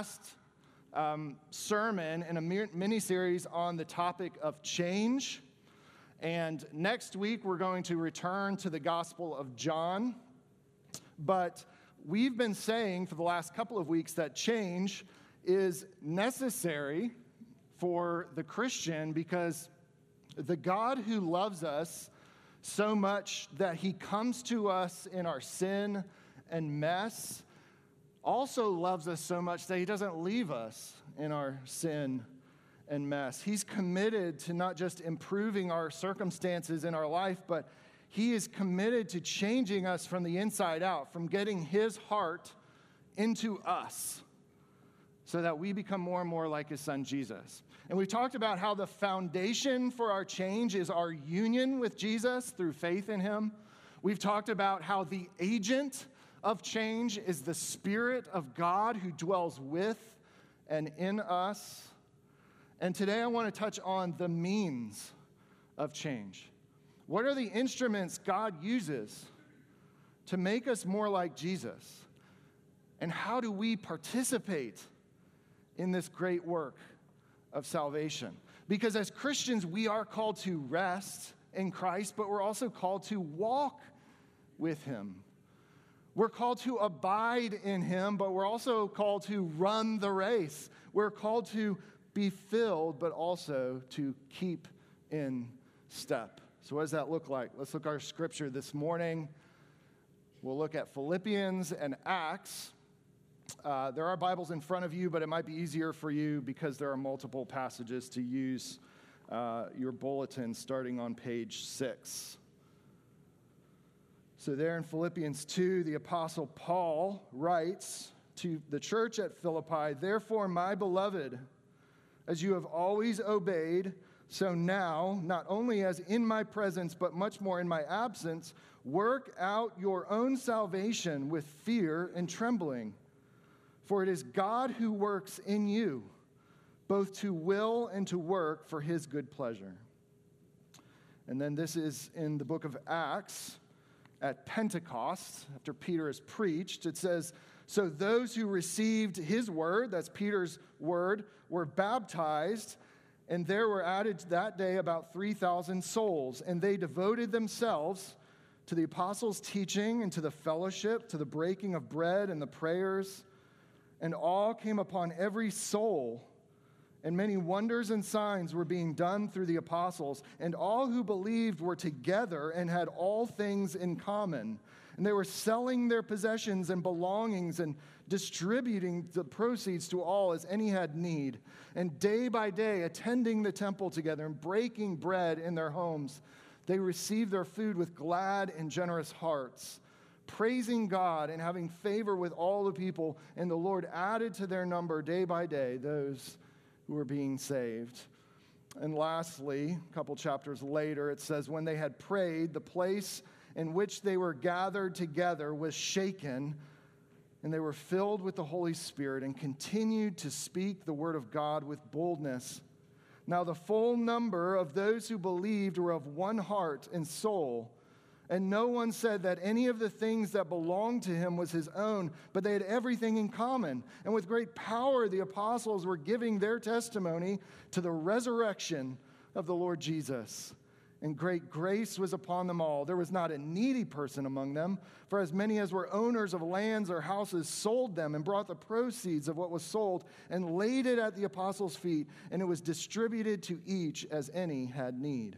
last sermon in a mini-series on the topic of change. And next week, we're going to return to the Gospel of John. But we've been saying for the last couple of weeks that change is necessary for the Christian because the God who loves us so much that he comes to us in our sin and mess also loves us so much that he doesn't leave us in our sin and mess. He's committed to not just improving our circumstances in our life, but he is committed to changing us from the inside out, from getting his heart into us so that we become more and more like his son, Jesus. And we talked about how the foundation for our change is our union with Jesus through faith in him. We've talked about how the agent of change is the Spirit of God who dwells with and in us. And today I want to touch on the means of change. What are the instruments God uses to make us more like Jesus? And how do we participate in this great work of salvation? Because as Christians, we are called to rest in Christ, but we're also called to walk with him. We're called to abide in him, but we're also called to run the race. We're called to be filled, but also to keep in step. So what does that look like? Let's look at our scripture this morning. We'll look at Philippians and Acts. There are Bibles in front of you, but it might be easier for you because there are multiple passages to use your bulletin starting on page 6. So there in Philippians 2, the Apostle Paul writes to the church at Philippi, "Therefore, my beloved, as you have always obeyed, so now, not only as in my presence, but much more in my absence, work out your own salvation with fear and trembling. For it is God who works in you, both to will and to work for his good pleasure." And then this is in the book of Acts at Pentecost, after Peter has preached. It says, "So those who received his word," that's Peter's word, "were baptized, and there were added that day about 3,000 souls. And they devoted themselves to the apostles' teaching and to the fellowship, to the breaking of bread and the prayers. And awe came upon every soul, and many wonders and signs were being done through the apostles. And all who believed were together and had all things in common. And they were selling their possessions and belongings and distributing the proceeds to all as any had need. And day by day, attending the temple together and breaking bread in their homes, they received their food with glad and generous hearts, praising God and having favor with all the people. And the Lord added to their number day by day those who were being saved." And lastly, a couple chapters later, it says, "When they had prayed, the place in which they were gathered together was shaken, and they were filled with the Holy Spirit and continued to speak the word of God with boldness. Now the full number of those who believed were of one heart and soul. And no one said that any of the things that belonged to him was his own, but they had everything in common. And with great power, the apostles were giving their testimony to the resurrection of the Lord Jesus. And great grace was upon them all. There was not a needy person among them, for as many as were owners of lands or houses sold them and brought the proceeds of what was sold and laid it at the apostles' feet, and it was distributed to each as any had need.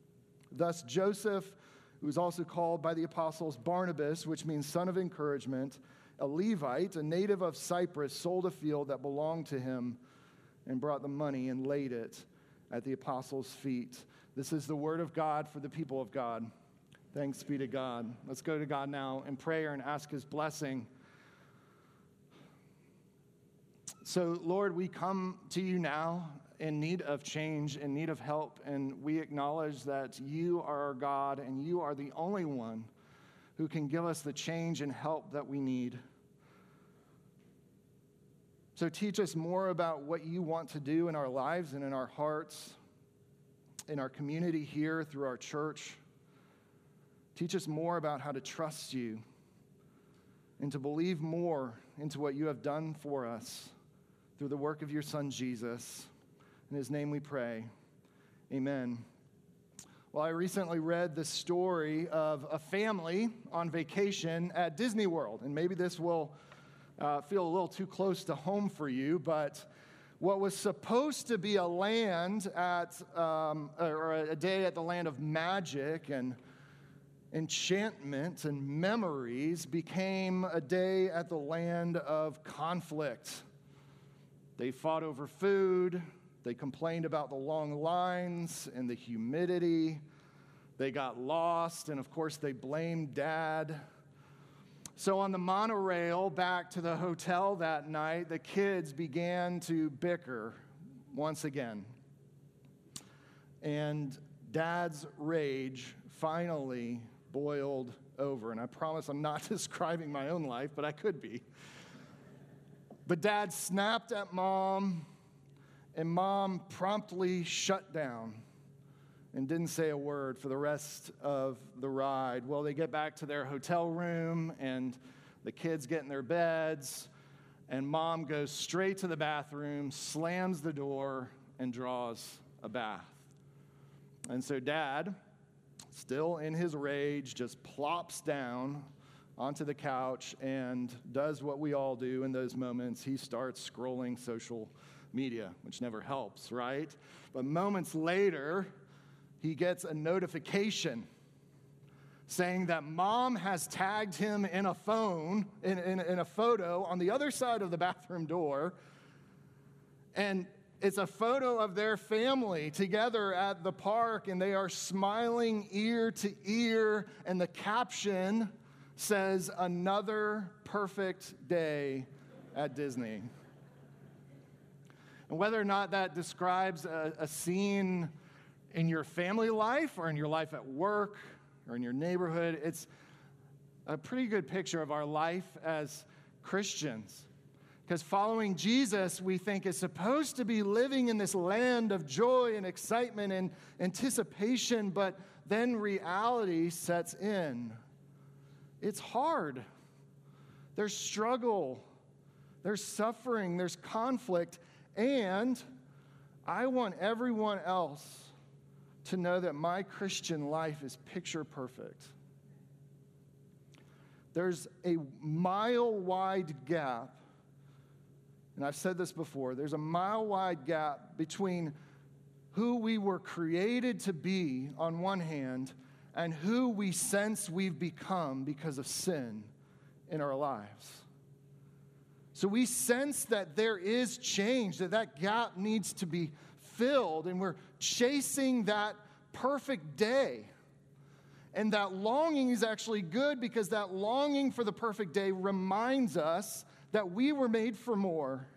Thus Joseph, who was also called by the apostles Barnabas, which means son of encouragement, a Levite, a native of Cyprus, sold a field that belonged to him and brought the money and laid it at the apostles' feet." This is the word of God for the people of God. Thanks be to God. Let's go to God now in prayer and ask his blessing. So, Lord, we come to you now in need of change, in need of help, and we acknowledge that you are our God and you are the only one who can give us the change and help that we need. So teach us more about what you want to do in our lives and in our hearts, in our community here, through our church. Teach us more about how to trust you and to believe more into what you have done for us through the work of your Son, Jesus. In his name we pray. Amen. Well, I recently read the story of a family on vacation at Disney World, and maybe this will feel a little too close to home for you, but what was supposed to be a land or a day at the land of magic and enchantment and memories became a day at the land of conflict. They fought over food. They complained about the long lines and the humidity. They got lost, and of course, they blamed Dad. So on the monorail back to the hotel that night, the kids began to bicker once again. And Dad's rage finally boiled over. And I promise I'm not describing my own life, but I could be. But Dad snapped at Mom, and Mom promptly shut down and didn't say a word for the rest of the ride. Well, they get back to their hotel room, and the kids get in their beds, and Mom goes straight to the bathroom, slams the door, and draws a bath. And so Dad, still in his rage, just plops down onto the couch and does what we all do in those moments. He starts scrolling social media, which never helps, right? But moments later, he gets a notification saying that Mom has tagged him in a photo on the other side of the bathroom door. And it's a photo of their family together at the park, and they are smiling ear to ear, and the caption says, "Another perfect day at Disney." And whether or not that describes a scene in your family life or in your life at work or in your neighborhood, it's a pretty good picture of our life as Christians. Because following Jesus, we think, is supposed to be living in this land of joy and excitement and anticipation, but then reality sets in. It's hard. There's struggle. There's suffering. There's conflict. And I want everyone else to know that my Christian life is picture perfect. There's a mile-wide gap, and I've said this before, there's a mile-wide gap between who we were created to be on one hand and who we sense we've become because of sin in our lives. So we sense that there is change, that gap needs to be filled, and we're chasing that perfect day. And that longing is actually good because that longing for the perfect day reminds us that we were made for more.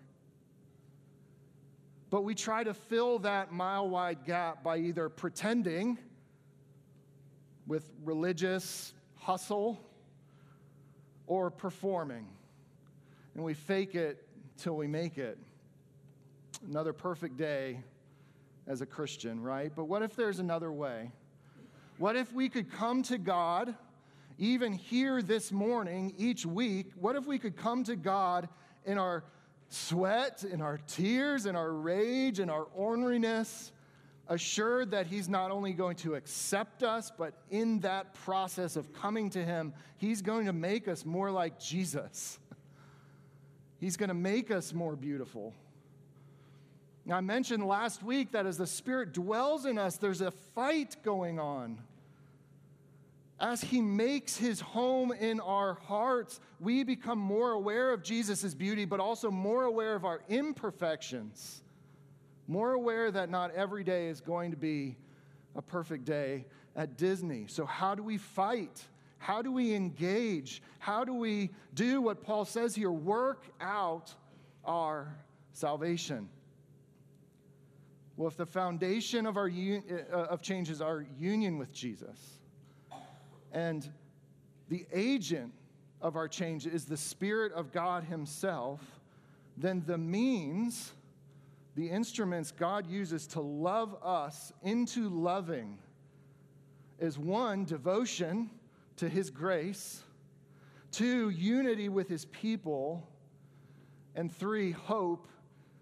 But we try to fill that mile-wide gap by either pretending with religious hustle or performing. And we fake it till we make it. Another perfect day as a Christian, right? But what if there's another way? What if we could come to God, even here this morning, each week, what if we could come to God in our sweat, in our tears, in our rage, in our orneriness, assured that he's not only going to accept us, but in that process of coming to him, he's going to make us more like Jesus. He's going to make us more beautiful. Now, I mentioned last week that as the Spirit dwells in us, there's a fight going on. As he makes his home in our hearts, we become more aware of Jesus' beauty, but also more aware of our imperfections. More aware that not every day is going to be a perfect day at Disney. So how do we fight? How do we engage? How do we do what Paul says here? Work out our salvation. Well, if the foundation of our of change is our union with Jesus, and the agent of our change is the Spirit of God himself, then the means, the instruments God uses to love us into loving is 1, devotion to his grace, 2, unity with his people, and 3, hope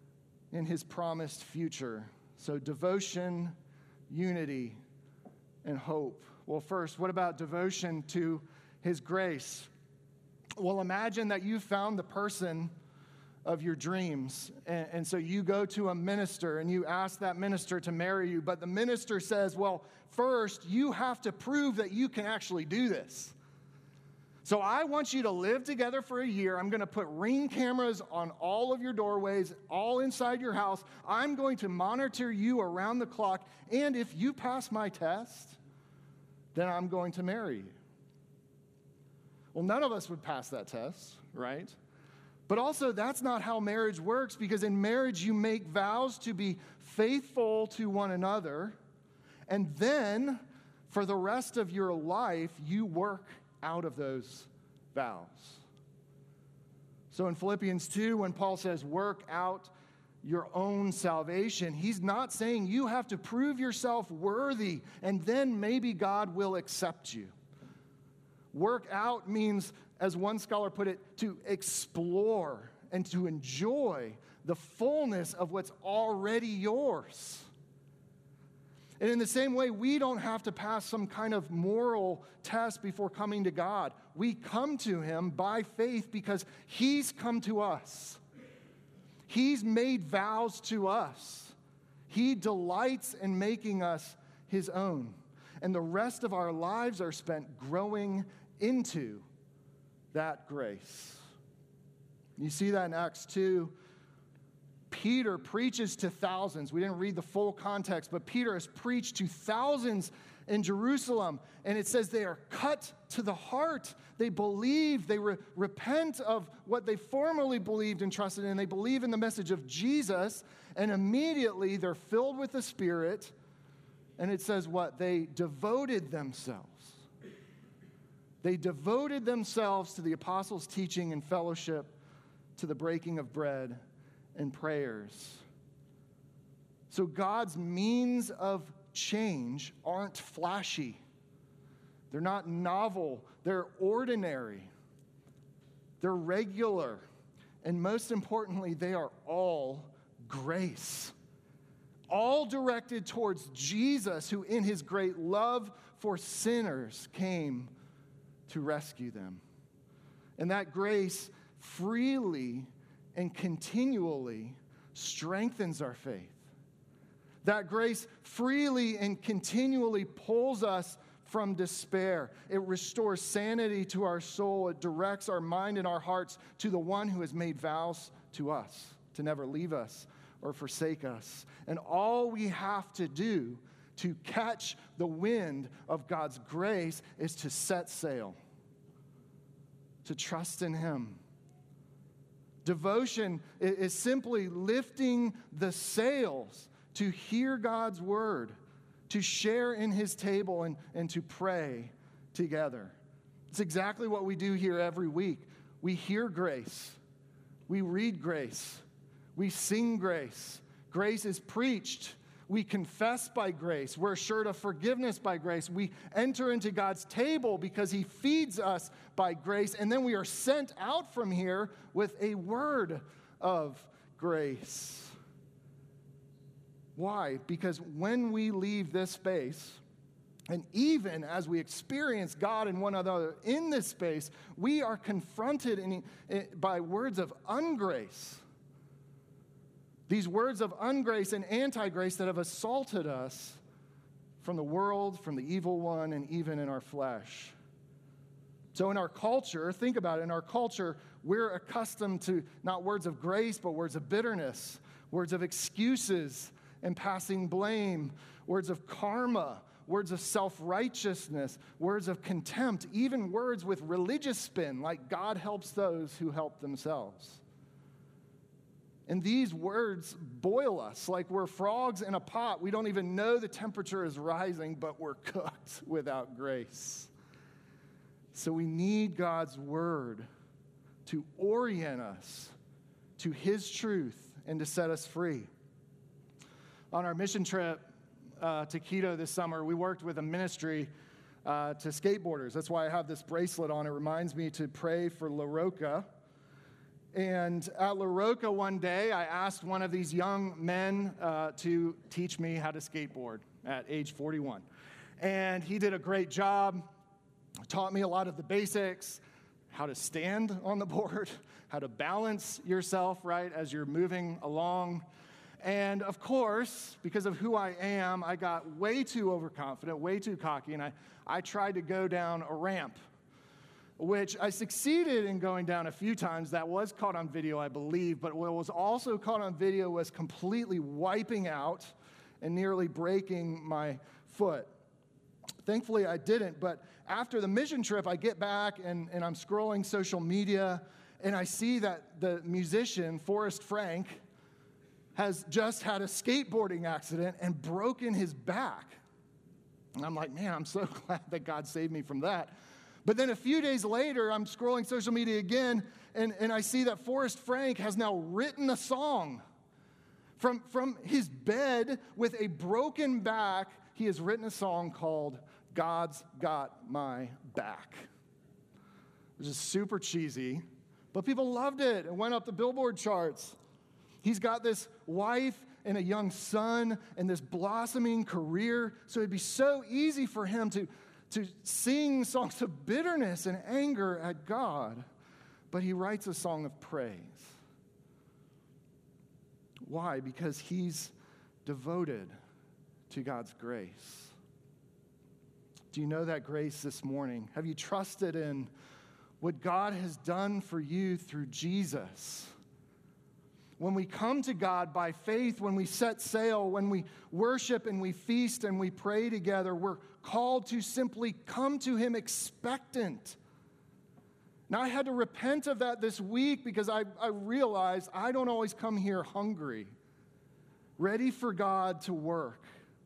in his promised future. So devotion, unity, and hope. Well, first, what about devotion to his grace? Well, imagine that you found the person of your dreams. And so you go to a minister and you ask that minister to marry you. But the minister says, well, first, you have to prove that you can actually do this. So I want you to live together for a year. I'm going to put Ring cameras on all of your doorways, all inside your house. I'm going to monitor you around the clock. And if you pass my test, then I'm going to marry you. Well, none of us would pass that test, right? But also, that's not how marriage works, because in marriage, you make vows to be faithful to one another, and then for the rest of your life, you work out of those vows. So in Philippians 2, when Paul says, work out your own salvation, he's not saying you have to prove yourself worthy, and then maybe God will accept you. Work out means, as one scholar put it, to explore and to enjoy the fullness of what's already yours. And in the same way, we don't have to pass some kind of moral test before coming to God. We come to him by faith because he's come to us. He's made vows to us. He delights in making us his own. And the rest of our lives are spent growing into that grace. You see that in Acts 2. Peter preaches to thousands. We didn't read the full context, but Peter has preached to thousands in Jerusalem. And it says they are cut to the heart. They believe, they repent of what they formerly believed and trusted in. They believe in the message of Jesus. And immediately they're filled with the Spirit. And it says what? They devoted themselves. They devoted themselves to the apostles' teaching and fellowship, to the breaking of bread and prayers. So God's means of change aren't flashy. They're not novel. They're ordinary. They're regular. And most importantly, they are all grace. All directed towards Jesus, who in his great love for sinners came to rescue them. And that grace freely and continually strengthens our faith. That grace freely and continually pulls us from despair. It restores sanity to our soul. It directs our mind and our hearts to the one who has made vows to us to never leave us or forsake us. And all we have to do to catch the wind of God's grace is to set sail, to trust in him. Devotion is simply lifting the sails to hear God's word, to share in his table, and to pray together. It's exactly what we do here every week. We hear grace. We read grace. We sing grace. Grace is preached. We confess by grace. We're assured of forgiveness by grace. We enter into God's table because he feeds us by grace. And then we are sent out from here with a word of grace. Why? Because when we leave this space, and even as we experience God and one another in this space, we are confronted by words of ungrace. These words of ungrace and anti-grace that have assaulted us from the world, from the evil one, and even in our flesh. So in our culture, think about it, in our culture, we're accustomed to not words of grace, but words of bitterness, words of excuses and passing blame, words of karma, words of self-righteousness, words of contempt, even words with religious spin, like God helps those who help themselves. And these words boil us like we're frogs in a pot. We don't even know the temperature is rising, but we're cooked without grace. So we need God's word to orient us to his truth and to set us free. On our mission trip to Quito this summer, we worked with a ministry to skateboarders. That's why I have this bracelet on. It reminds me to pray for La Roca. And at La Roca one day, I asked one of these young men to teach me how to skateboard at age 41. And he did a great job, taught me a lot of the basics, how to stand on the board, how to balance yourself, right, as you're moving along. And of course, because of who I am, I got way too overconfident, way too cocky, and I tried to go down a ramp, which I succeeded in going down a few times. That was caught on video, I believe, but what was also caught on video was completely wiping out and nearly breaking my foot. Thankfully, I didn't, but after the mission trip, I get back and I'm scrolling social media, and I see that the musician, Forrest Frank, has just had a skateboarding accident and broken his back. And I'm like, man, I'm so glad that God saved me from that. But then a few days later, I'm scrolling social media again, and I see that Forrest Frank has now written a song. From his bed with a broken back, he has written a song called God's Got My Back. Which is super cheesy, but people loved it and went up the Billboard charts. He's got this wife and a young son and this blossoming career, so it'd be so easy for him to sing songs of bitterness and anger at God, but he writes a song of praise. Why? Because he's devoted to God's grace. Do you know that grace this morning? Have you trusted in what God has done for you through Jesus? When we come to God by faith, when we set sail, when we worship and we feast and we pray together, we're called to simply come to him expectant. Now, I had to repent of that this week because I realized I don't always come here hungry, ready for God to work.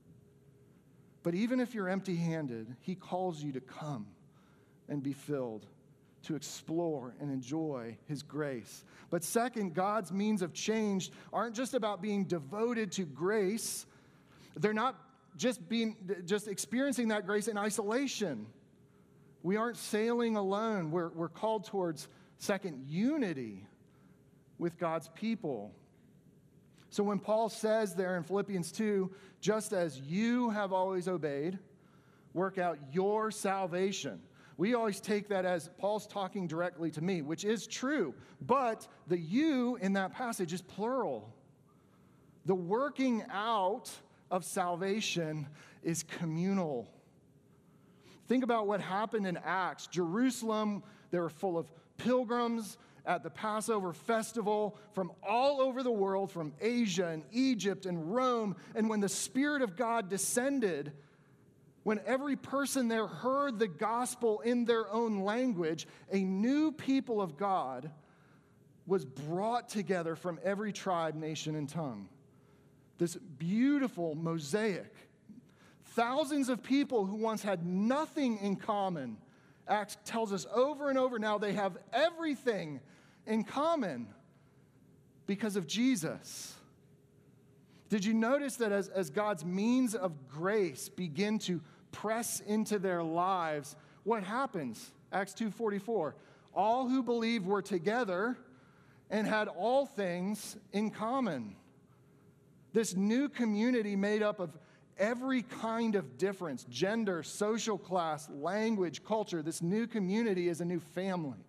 But even if you're empty-handed, he calls you to come and be filled, to explore and enjoy his grace. But second, God's means of change aren't just about being devoted to grace. They're not just experiencing that grace in isolation. We aren't sailing alone. We're called towards, second, unity with God's people. So when Paul says there in Philippians 2, just as you have always obeyed, work out your salvation. We always take that as Paul's talking directly to me, which is true. But the you in that passage is plural. The working out of salvation is communal. Think about what happened in Acts. Jerusalem, they were full of pilgrims at the Passover festival from all over the world, from Asia and Egypt and Rome. And when the Spirit of God descended, when every person there heard the gospel in their own language, a new people of God was brought together from every tribe, nation, and tongue. This beautiful mosaic. Thousands of people who once had nothing in common. Acts tells us over and over now they have everything in common because of Jesus. Did you notice that as God's means of grace begin to press into their lives, what happens? Acts 2:44. All who believed were together and had all things in common. This new community made up of every kind of difference, gender, social class, language, culture. This new community is a new family.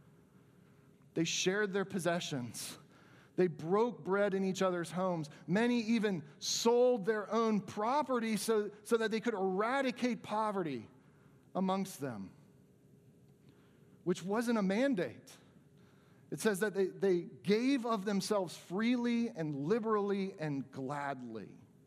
They shared their possessions. They broke bread in each other's homes. Many even sold their own property so that they could eradicate poverty amongst them, which wasn't a mandate. It says that they gave of themselves freely and liberally and gladly.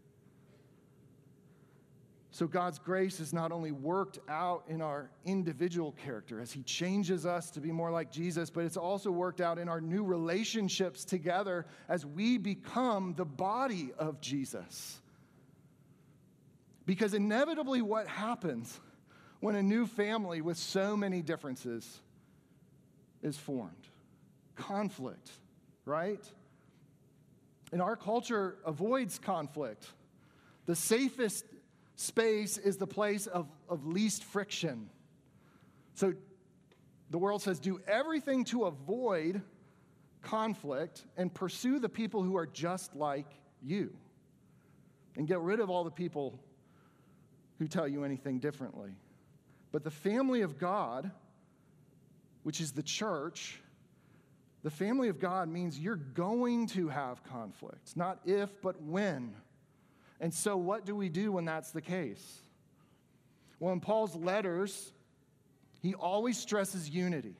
So God's grace is not only worked out in our individual character as he changes us to be more like Jesus, but it's also worked out in our new relationships together as we become the body of Jesus. Because inevitably what happens when a new family with so many differences is formed? Conflict, right? And our culture avoids conflict. The safest space is the place of least friction. So the world says do everything to avoid conflict and pursue the people who are just like you. And get rid of all the people who tell you anything differently. But the family of God, which is the church, the family of God means you're going to have conflicts, not if, but when. And so what do we do when that's the case? Well, in Paul's letters, he always stresses unity.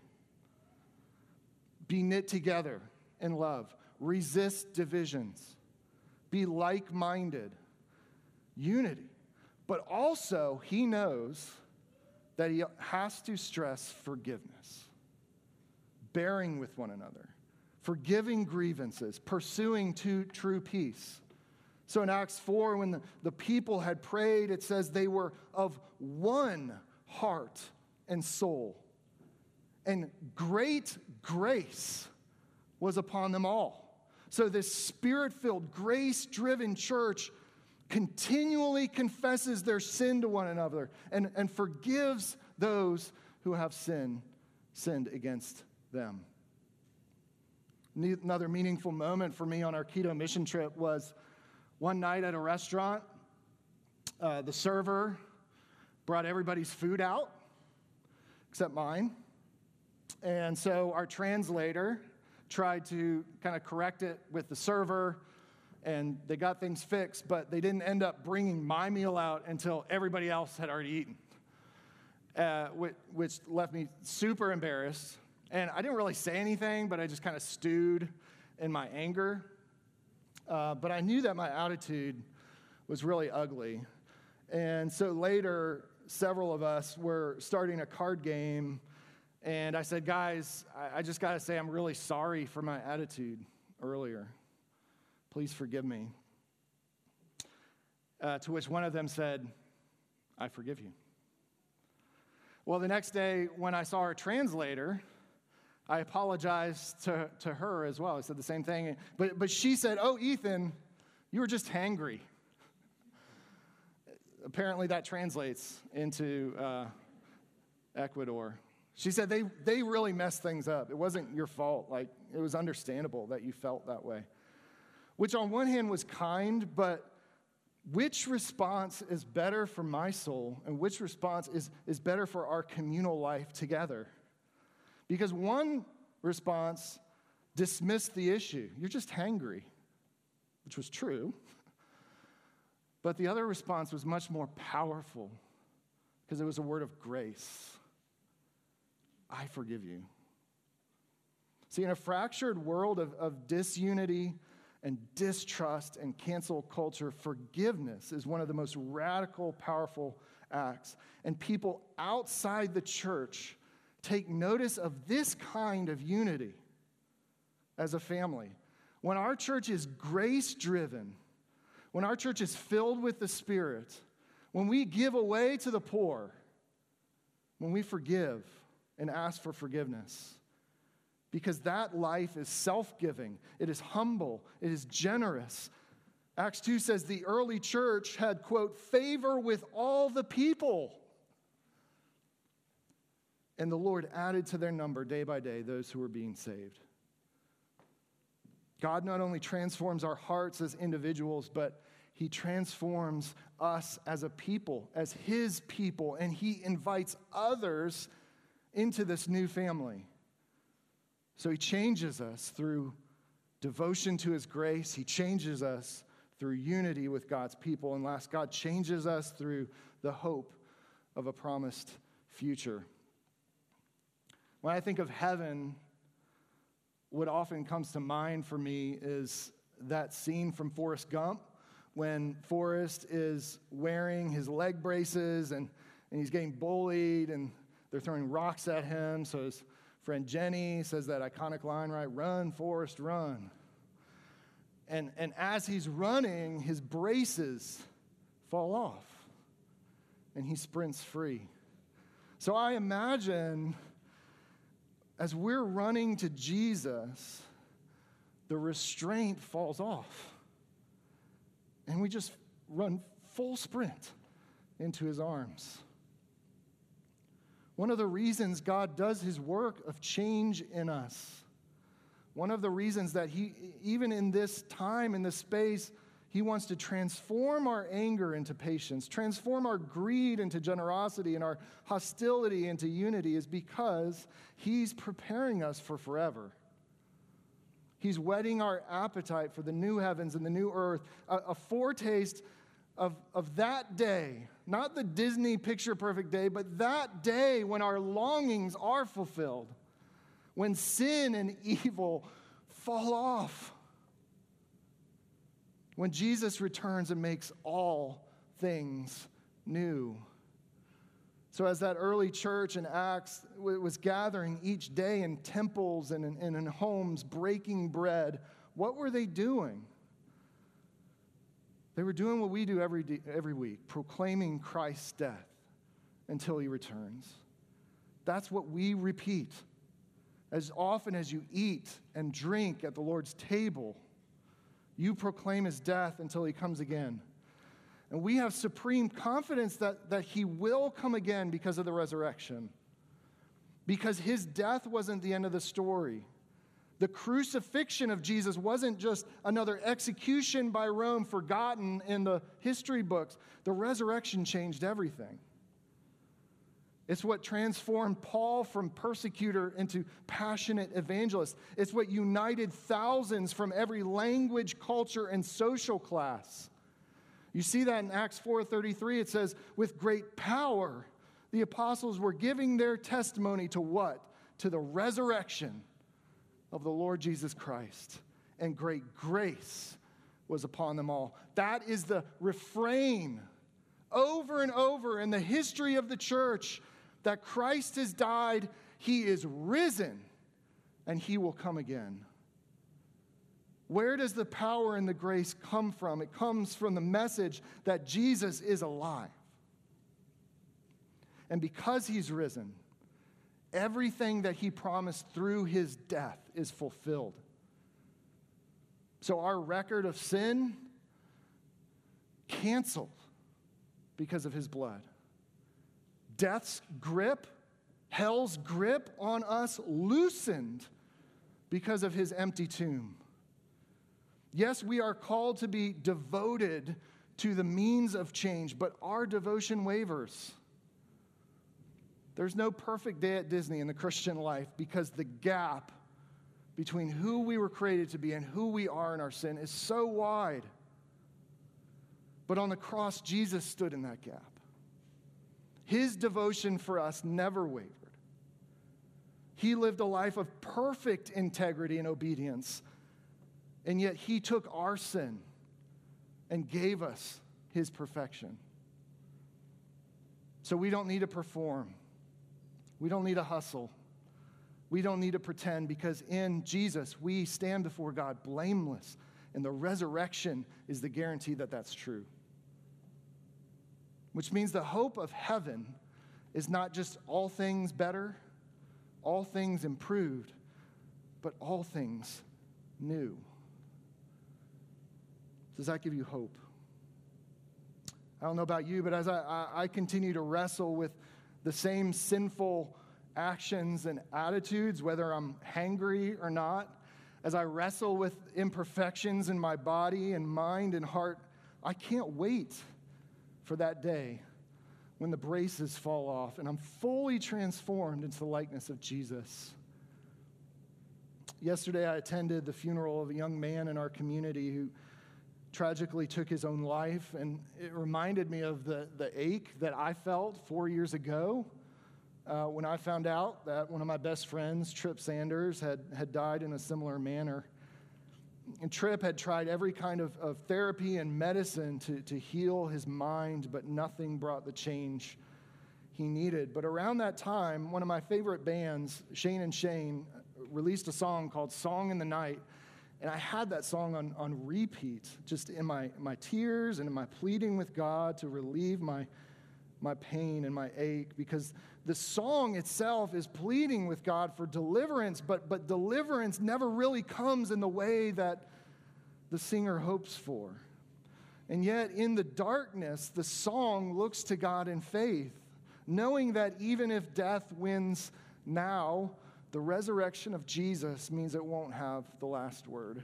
Be knit together in love. Resist divisions. Be like-minded. Unity. But also, he knows that he has to stress forgiveness. Bearing with one another. Forgiving grievances. Pursuing true peace. So in Acts 4, when the people had prayed, it says they were of one heart and soul. And great grace was upon them all. So this spirit-filled, grace-driven church continually confesses their sin to one another and forgives those who have sinned against them. Another meaningful moment for me on our Keto mission trip was one night at a restaurant. The server brought everybody's food out, except mine. And so our translator tried to kind of correct it with the server, and they got things fixed, but they didn't end up bringing my meal out until everybody else had already eaten, which left me super embarrassed. And I didn't really say anything, but I just kind of stewed in my anger. But I knew that my attitude was really ugly. And so later, several of us were starting a card game, and I said, guys, I just got to say I'm really sorry for my attitude earlier. Please forgive me. To which one of them said, I forgive you. Well, the next day when I saw our translator, I apologized to her as well. I said the same thing. But she said, oh, Ethan, you were just hangry. Apparently that translates into Ecuador. She said they really messed things up. It wasn't your fault. Like, it was understandable that you felt that way. Which on one hand was kind, but which response is better for my soul and which response is better for our communal life together? Because one response dismissed the issue. You're just hangry, which was true. But the other response was much more powerful because it was a word of grace. I forgive you. See, in a fractured world of disunity and distrust and cancel culture, forgiveness is one of the most radical, powerful acts. And people outside the church take notice of this kind of unity as a family. When our church is grace-driven, when our church is filled with the Spirit, when we give away to the poor, when we forgive and ask for forgiveness, because that life is self-giving, it is humble, it is generous. Acts 2 says the early church had, quote, favor with all the people. And the Lord added to their number day by day those who were being saved. God not only transforms our hearts as individuals, but he transforms us as a people, as his people, and he invites others into this new family. So he changes us through devotion to his grace. He changes us through unity with God's people. And last, God changes us through the hope of a promised future. When I think of heaven, what often comes to mind for me is that scene from Forrest Gump when Forrest is wearing his leg braces and he's getting bullied and they're throwing rocks at him. So his friend Jenny says that iconic line, right? Run, Forrest, run. And as he's running, his braces fall off and he sprints free. So I imagine as we're running to Jesus, the restraint falls off. And we just run full sprint into his arms. One of the reasons God does his work of change in us, One of the reasons that he, even in this time, in this space, he wants to transform our anger into patience, transform our greed into generosity, and our hostility into unity is because he's preparing us for forever. He's whetting our appetite for the new heavens and the new earth, a foretaste of that day, not the Disney picture-perfect day, but that day when our longings are fulfilled, when sin and evil fall off, when Jesus returns and makes all things new. So as that early church in Acts was gathering each day in temples and in homes, breaking bread, what were they doing? They were doing what we do every week, proclaiming Christ's death until he returns. That's what we repeat. As often as you eat and drink at the Lord's table, you proclaim his death until he comes again. And we have supreme confidence that he will come again because of the resurrection. Because his death wasn't the end of the story. The crucifixion of Jesus wasn't just another execution by Rome forgotten in the history books. The resurrection changed everything. It's what transformed Paul from persecutor into passionate evangelist. It's what united thousands from every language, culture, and social class. You see that in Acts 4:33. It says, with great power, the apostles were giving their testimony to what? To the resurrection of the Lord Jesus Christ. And great grace was upon them all. That is the refrain over and over in the history of the church, that Christ has died, he is risen, and he will come again. Where does the power and the grace come from? It comes from the message that Jesus is alive. And because he's risen, everything that he promised through his death is fulfilled. So our record of sin, canceled because of his blood. Death's grip, hell's grip on us, loosened because of his empty tomb. Yes, we are called to be devoted to the means of change, but our devotion wavers. There's no perfect day at Disney in the Christian life because the gap between who we were created to be and who we are in our sin is so wide. But on the cross, Jesus stood in that gap. His devotion for us never wavered. He lived a life of perfect integrity and obedience, and yet he took our sin and gave us his perfection. So we don't need to perform. We don't need to hustle. We don't need to pretend, because in Jesus we stand before God blameless, and the resurrection is the guarantee that that's true. Which means the hope of heaven is not just all things better, all things improved, but all things new. Does that give you hope? I don't know about you, but as I continue to wrestle with the same sinful actions and attitudes, whether I'm hangry or not, as I wrestle with imperfections in my body and mind and heart, I can't wait for that day when the braces fall off and I'm fully transformed into the likeness of Jesus. Yesterday, I attended the funeral of a young man in our community who tragically took his own life, and it reminded me of the ache that I felt 4 years ago when I found out that one of my best friends, Tripp Sanders, had died in a similar manner. And Tripp had tried every kind of therapy and medicine to heal his mind, but nothing brought the change he needed. But around that time, one of my favorite bands, Shane and Shane, released a song called Song in the Night. And I had that song on repeat, just in my tears and in my pleading with God to relieve my pain and my ache, because the song itself is pleading with God for deliverance, but deliverance never really comes in the way that the singer hopes for. And yet, in the darkness, the song looks to God in faith, knowing that even if death wins now, The resurrection of Jesus means it won't have the last word.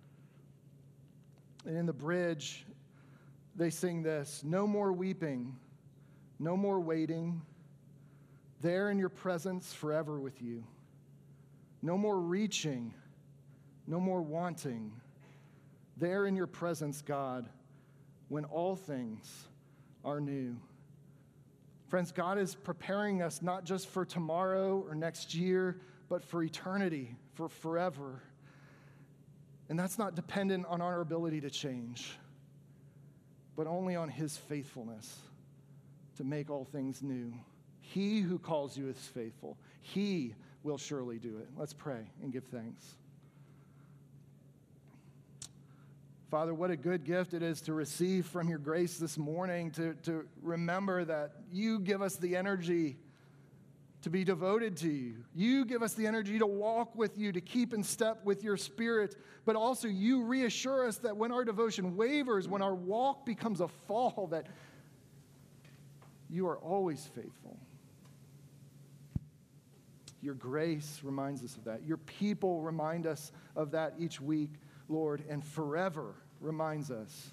And in the bridge, they sing this: no more weeping, no more waiting, there in your presence forever with you. No more reaching, no more wanting, there in your presence, God, when all things are new. Friends, God is preparing us not just for tomorrow or next year, but for eternity, for forever. And that's not dependent on our ability to change, but only on his faithfulness to make all things new. He who calls you is faithful. He will surely do it. Let's pray and give thanks. Father, what a good gift it is to receive from your grace this morning, to remember that you give us the energy to be devoted to you. You give us the energy to walk with you, to keep in step with your Spirit, but also you reassure us that when our devotion wavers, when our walk becomes a fall, that you are always faithful. Your grace reminds us of that. Your people remind us of that each week, Lord, and forever reminds us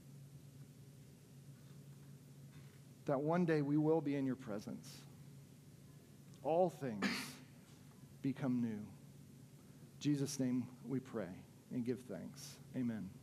that one day we will be in your presence. All things become new. In Jesus' name we pray and give thanks. Amen.